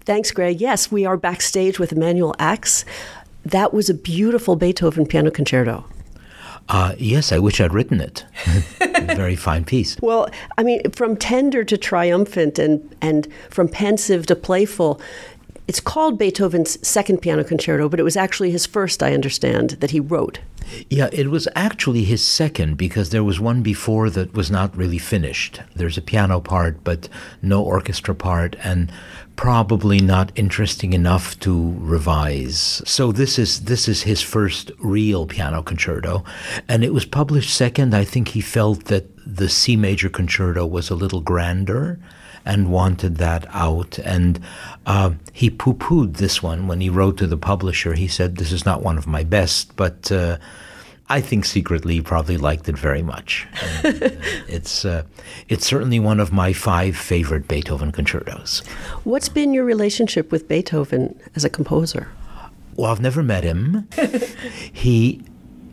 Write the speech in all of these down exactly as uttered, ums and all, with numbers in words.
Thanks, Greg. Yes, we are backstage with Emanuel Ax. That was a beautiful Beethoven piano concerto. Uh, yes, I wish I'd written it. A very fine piece. Well, I mean, from tender to triumphant and, and from pensive to playful, it's called Beethoven's second piano concerto, but it was actually his first, I understand, that he wrote. Yeah, it was actually his second because there was one before that was not really finished. There's a piano part, but no orchestra part, and probably not interesting enough to revise. So this is this is his first real piano concerto, and it was published second. I think he felt that the C major concerto was a little grander and wanted that out. And uh, he poo-pooed this one when he wrote to the publisher. He said, this is not one of my best, but uh, I think secretly he probably liked it very much. And, uh, it's, uh, it's certainly one of my five favorite Beethoven concertos. What's been your relationship with Beethoven as a composer? Well, I've never met him. He...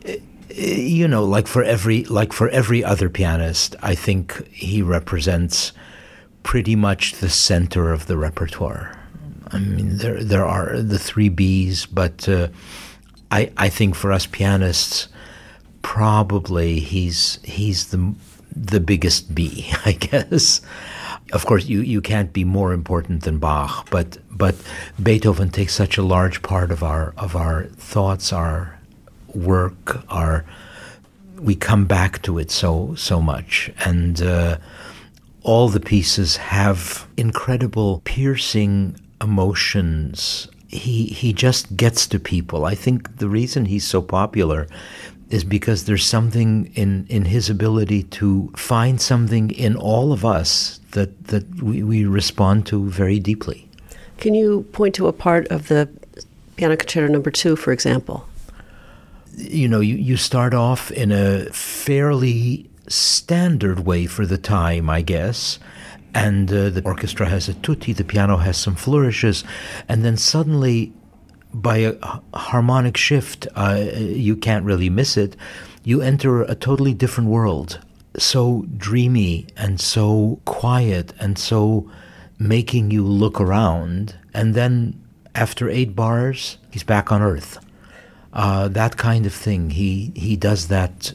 You know, like for every like for every other pianist, I think he represents pretty much the center of the repertoire. I mean, there there are the three B's, but uh, I I think for us pianists, probably he's he's the the biggest B, I guess. Of course, you, you can't be more important than Bach, but but Beethoven takes such a large part of our of our thoughts, our work, our we come back to it so so much, and uh, all the pieces have incredible piercing emotions. He he just gets to people. I think the reason he's so popular is because there's something in, in his ability to find something in all of us that that we, we respond to very deeply. Can you point to a part of the Piano Concerto Number Two, for example? You know, you, you start off in a fairly standard way for the time, I guess, and uh, the orchestra has a tutti, the piano has some flourishes, and then suddenly, by a harmonic shift, uh, you can't really miss it, you enter a totally different world, so dreamy and so quiet and so making you look around, and then after eight bars, he's back on earth. Uh, that kind of thing. He he does that,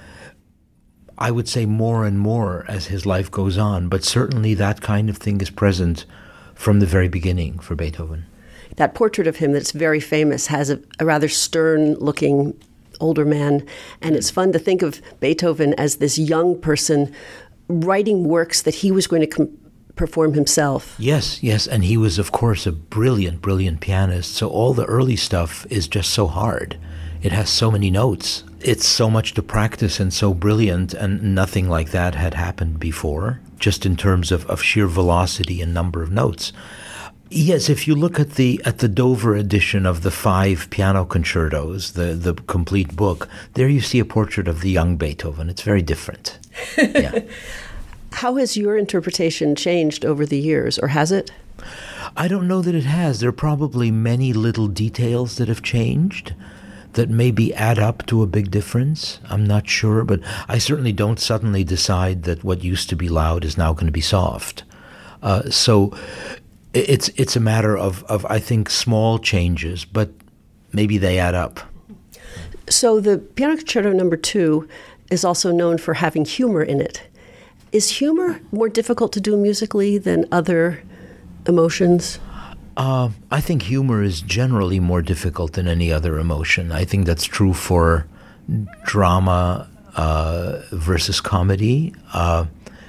I would say, more and more as his life goes on, but certainly that kind of thing is present from the very beginning for Beethoven. That portrait of him that's very famous has a, a rather stern-looking older man, and it's fun to think of Beethoven as this young person writing works that he was going to com- perform himself. Yes, yes, and he was, of course, a brilliant, brilliant pianist, so all the early stuff is just so hard. It has so many notes. It's so much to practice and so brilliant, and nothing like that had happened before, just in terms of, of sheer velocity and number of notes. Yes, if you look at the at the Dover edition of the five piano concertos, the, the complete book, there you see a portrait of the young Beethoven. It's very different. Yeah. How has your interpretation changed over the years, or has it? I don't know that it has. There are probably many little details that have changed that maybe add up to a big difference. I'm not sure, but I certainly don't suddenly decide that what used to be loud is now going to be soft. Uh, so it's it's a matter of, of, I think, small changes, but maybe they add up. So the Piano Concerto Number Two is also known for having humor in it. Is humor more difficult to do musically than other emotions? Uh, I think humor is generally more difficult than any other emotion. I think that's true for drama uh, versus comedy, uh,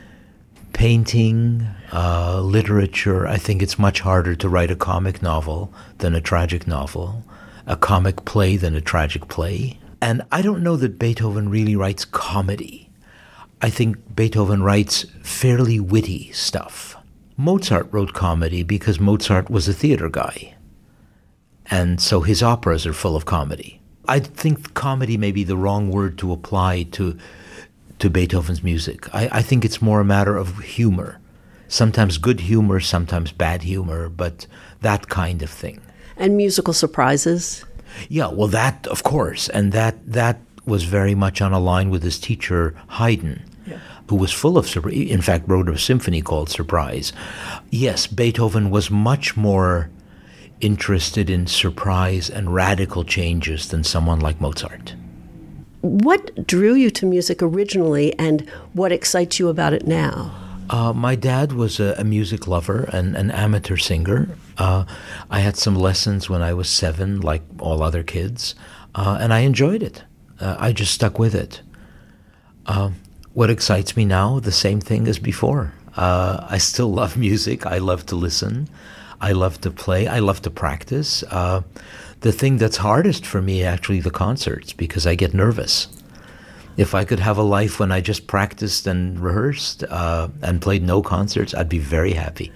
painting, uh, literature. I think it's much harder to write a comic novel than a tragic novel, a comic play than a tragic play. And I don't know that Beethoven really writes comedy. I think Beethoven writes fairly witty stuff. Mozart wrote comedy because Mozart was a theater guy, and so his operas are full of comedy. I think comedy may be the wrong word to apply to to Beethoven's music. I, I think it's more a matter of humor. Sometimes good humor, sometimes bad humor, but that kind of thing. And musical surprises? Yeah, well, that, of course, and that that was very much on a line with his teacher, Haydn. Yeah. who was full of surprise, in fact wrote a symphony called Surprise. Yes, Beethoven was much more interested in surprise and radical changes than someone like Mozart. What drew you to music originally, and what excites you about it now? Uh, my dad was a, a music lover and an amateur singer. Uh, I had some lessons when I was seven, like all other kids, uh, and I enjoyed it. Uh, I just stuck with it. Uh, what excites me now? The same thing as before. Uh, I still love music. I love to listen. I love to play. I love to practice. Uh, the thing that's hardest for me, actually, the concerts, because I get nervous. If I could have a life when I just practiced and rehearsed uh, and played no concerts, I'd be very happy.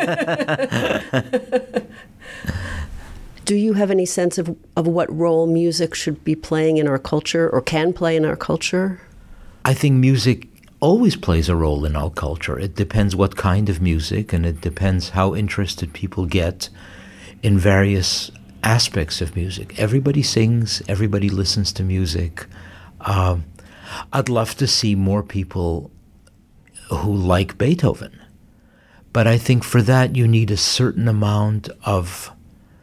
Do you have any sense of, of what role music should be playing in our culture, or can play in our culture? I think music always plays a role in our culture. It depends what kind of music, and it depends how interested people get in various aspects of music. Everybody sings, everybody listens to music. Um, I'd love to see more people who like Beethoven. But I think for that you need a certain amount of...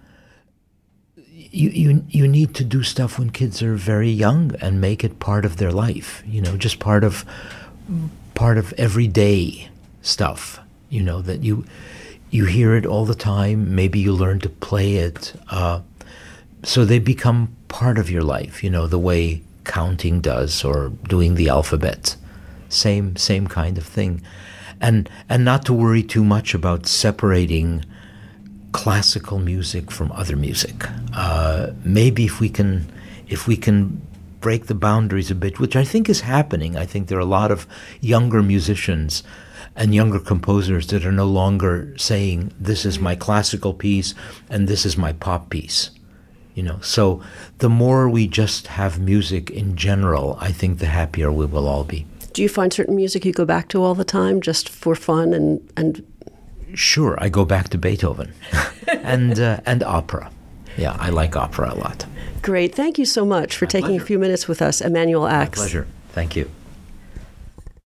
You, you, you need to do stuff when kids are very young and make it part of their life, you know, just part of part of everyday stuff, you know, that you you hear it all the time. Maybe you learn to play it. Uh, so they become part of your life, you know, the way counting does, or doing the alphabet. Same same kind of thing. And and not to worry too much about separating classical music from other music. Uh, maybe if we can if we can break the boundaries a bit, which I think is happening. I think there are a lot of younger musicians and younger composers that are no longer saying, this is my classical piece and this is my pop piece. You know, so the more we just have music in general, I think the happier we will all be. Do you find certain music you go back to all the time just for fun and... and Sure, I go back to Beethoven and uh, and opera. Yeah, I like opera a lot. Great. Thank you so much for My taking pleasure. a few minutes with us, Emanuel Ax. My pleasure. Thank you.